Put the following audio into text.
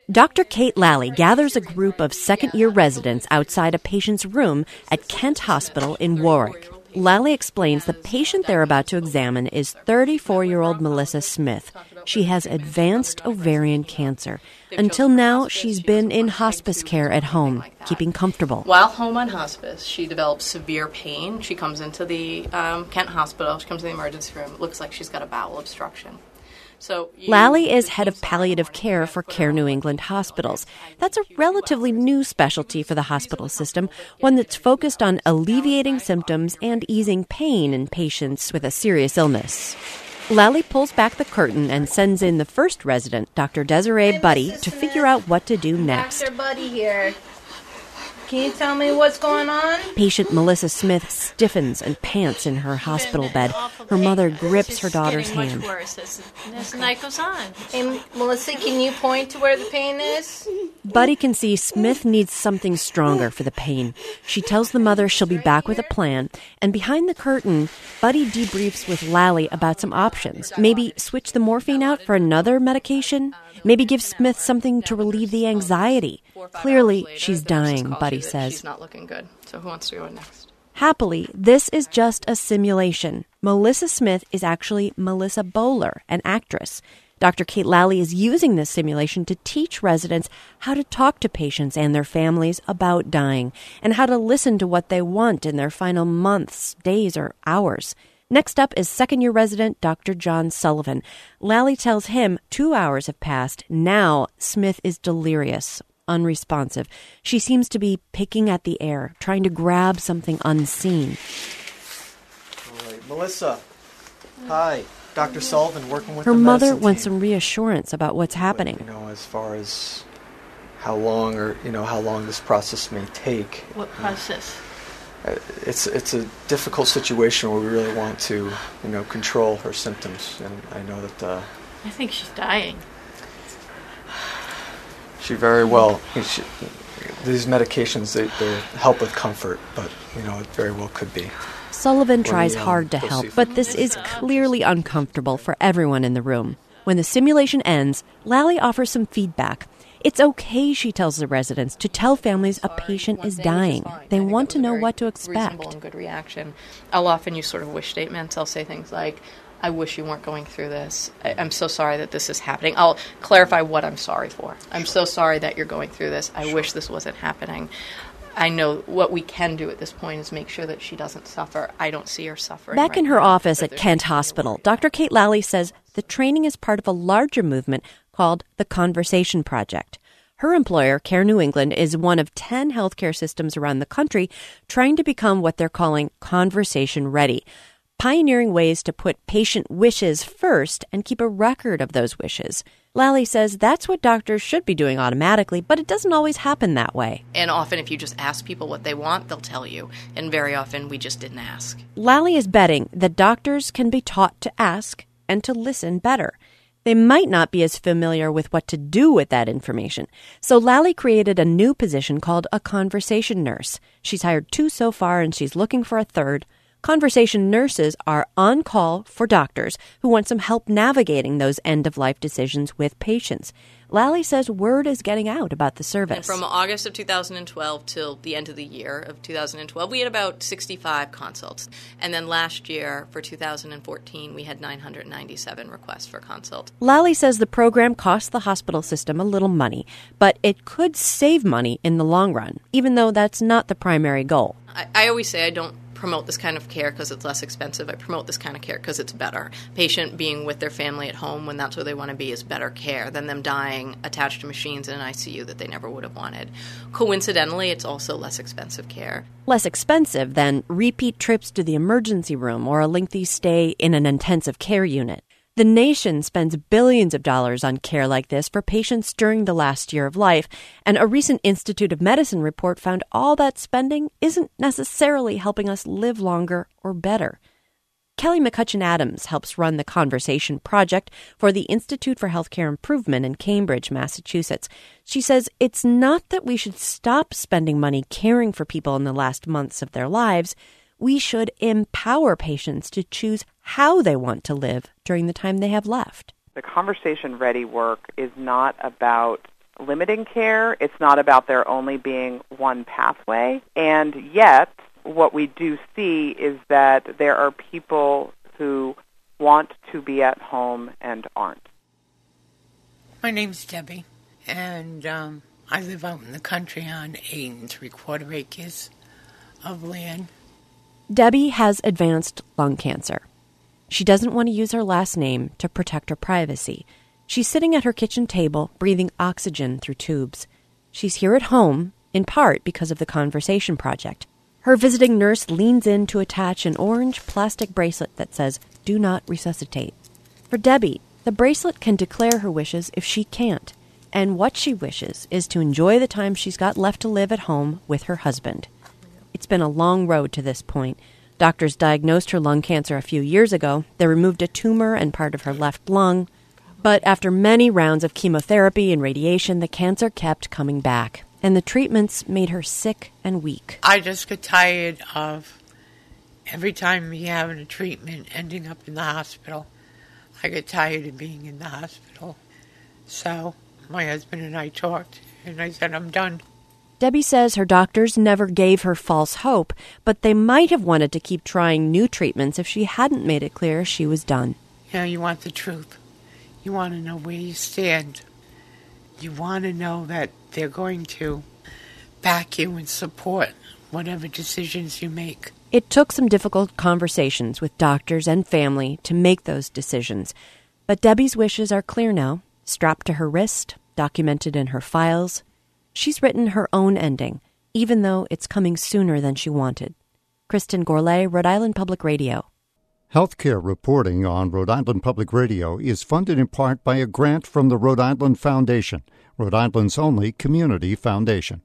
Dr. Kate Lally gathers a group of second-year residents outside a patient's room at Kent Hospital in Warwick. Lally explains the patient they're about to examine is 34-year-old Melissa Smith. She has advanced ovarian cancer. Until now, she's been in hospice care at home, keeping comfortable. While home on hospice, she develops severe pain. She comes into the Kent Hospital. She comes to the emergency room. It looks like she's got a bowel obstruction. Lally is head of palliative care for Care New England Hospitals. That's a relatively new specialty for the hospital system, one that's focused on alleviating symptoms and easing pain in patients with a serious illness. Lally pulls back the curtain and sends in the first resident, Dr. Desiree Buddy, to figure out what to do next. Dr. Buddy here. Can you tell me what's going on? Patient Melissa Smith stiffens and pants in her hospital bed. Her mother grips her daughter's hand. Much worse as the night goes on. Hey, Melissa, can you point to where the pain is? Buddy can see Smith needs something stronger for the pain. She tells the mother she'll be back with a plan, and behind the curtain, Buddy debriefs with Lally about some options. Maybe switch the morphine out for another medication? Maybe give Smith something to relieve the anxiety. Clearly, she's dying, Buddy says. She's not looking good. So who wants to go next? Happily, this is just a simulation. Melissa Smith is actually Melissa Bowler, an actress. Dr. Kate Lally is using this simulation to teach residents how to talk to patients and their families about dying, and how to listen to what they want in their final months, days, or hours. Next up is second-year resident Dr. John Sullivan. Lally tells him 2 hours have passed. Now Smith is delirious, unresponsive. She seems to be picking at the air, trying to grab something unseen. All right, Melissa. Hi. Dr. Sullivan working with her the mother medicine wants team. some reassurance about what's happening. But, as far as how long this process may take. What process? It's a difficult situation where we really want to, control her symptoms, and I know that. I think she's dying. She very well. These medications they help with comfort, but it very well could be. Sullivan tries hard to help, but this is clearly uncomfortable for everyone in the room. When the simulation ends, Lally offers some feedback. It's okay, she tells the residents, to tell families a patient is dying. They want to know what to expect. Reasonable and good reaction. I'll often use sort of wish statements. I'll say things like, I wish you weren't going through this. I'm so sorry that this is happening. I'll clarify what I'm sorry for. I'm so sorry that you're going through this. I wish this wasn't happening. I know what we can do at this point is make sure that she doesn't suffer. I don't see her suffering. Back in her office at Kent Hospital, Dr. Kate Lally says the training is part of a larger movement called the Conversation Project. Her employer, Care New England, is one of 10 healthcare systems around the country trying to become what they're calling conversation ready, pioneering ways to put patient wishes first and keep a record of those wishes. Lally says that's what doctors should be doing automatically, but it doesn't always happen that way. And often if you just ask people what they want, they'll tell you. And very often we just didn't ask. Lally is betting that doctors can be taught to ask and to listen better. They might not be as familiar with what to do with that information. So Lally created a new position called a conversation nurse. She's hired 2 so far, and she's looking for a third. Conversation nurses are on call for doctors who want some help navigating those end-of-life decisions with patients. Lally says word is getting out about the service. And from August of 2012 till the end of the year of 2012, we had about 65 consults. And then last year, for 2014, we had 997 requests for consults. Lally says the program costs the hospital system a little money, but it could save money in the long run, even though that's not the primary goal. I always say I don't promote this kind of care because it's less expensive. I promote this kind of care because it's better. Patient being with their family at home when that's where they want to be is better care than them dying attached to machines in an ICU that they never would have wanted. Coincidentally, it's also less expensive care. Less expensive than repeat trips to the emergency room or a lengthy stay in an intensive care unit. The nation spends billions of dollars on care like this for patients during the last year of life, and a recent Institute of Medicine report found all that spending isn't necessarily helping us live longer or better. Kelly McCutcheon-Adams helps run the Conversation Project for the Institute for Healthcare Improvement in Cambridge, Massachusetts. She says it's not that we should stop spending money caring for people in the last months of their lives. We should empower patients to choose how they want to live during the time they have left. The conversation-ready work is not about limiting care. It's not about there only being one pathway. And yet, what we do see is that there are people who want to be at home and aren't. My name's Debbie, and I live out in the country on 8 3/4 acres of land. Debbie has advanced lung cancer. She doesn't want to use her last name to protect her privacy. She's sitting at her kitchen table, breathing oxygen through tubes. She's here at home, in part because of the Conversation Project. Her visiting nurse leans in to attach an orange plastic bracelet that says, "Do not resuscitate." For Debbie, the bracelet can declare her wishes if she can't. And what she wishes is to enjoy the time she's got left to live at home with her husband. It's been a long road to this point. Doctors diagnosed her lung cancer a few years ago. They removed a tumor and part of her left lung. But after many rounds of chemotherapy and radiation, the cancer kept coming back. And the treatments made her sick and weak. I just get tired of every time we having a treatment ending up in the hospital. I get tired of being in the hospital. So my husband and I talked, and I said, I'm done. Debbie says her doctors never gave her false hope, but they might have wanted to keep trying new treatments if she hadn't made it clear she was done. You know, you want the truth. You want to know where you stand. You want to know that they're going to back you and support whatever decisions you make. It took some difficult conversations with doctors and family to make those decisions. But Debbie's wishes are clear now, strapped to her wrist, documented in her files. She's written her own ending, even though it's coming sooner than she wanted. Kristen Gourlay, Rhode Island Public Radio. Healthcare reporting on Rhode Island Public Radio is funded in part by a grant from the Rhode Island Foundation, Rhode Island's only community foundation.